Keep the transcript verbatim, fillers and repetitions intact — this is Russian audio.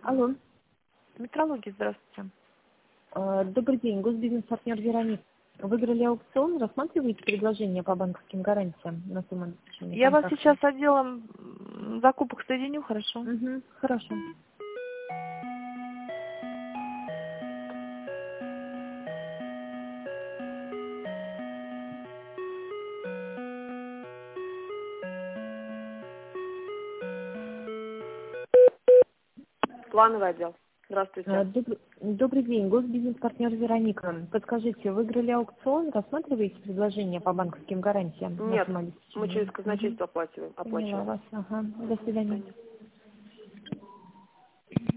Алло. Метрология, здравствуйте. Э, Добрый день, госбизнес-партнер Вероника. Выиграли аукцион, рассматриваете предложение по банковским гарантиям на сумму обеспечения Я вас контракта? сейчас с отделом м, закупок соединю, хорошо? Угу, хорошо. Плановый отдел. Э, Здравствуйте. Добрый, добрый день, госбизнес-партнер Вероника. Подскажите, выиграли аукцион, рассматриваете предложение по банковским гарантиям на Нет, сумму мы обеспечения? через Угу. казначейство оплачиваем. Поняла оплачиваем. вас, ага. До Мгм, до свидания. свидания.